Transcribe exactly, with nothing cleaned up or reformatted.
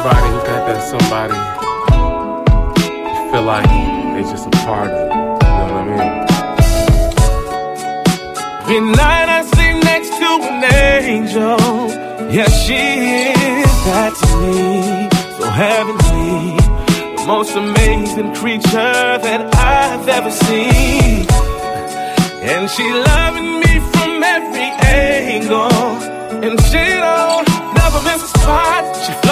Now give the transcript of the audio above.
Everybody who got that somebody, you feel like they just a part of it. You know what I mean? Every night I sleep next to an angel. Yeah, she is that to me, so heavenly. The most amazing creature that I've ever seen. And she loving me from every angle. And she don't never miss a spot. She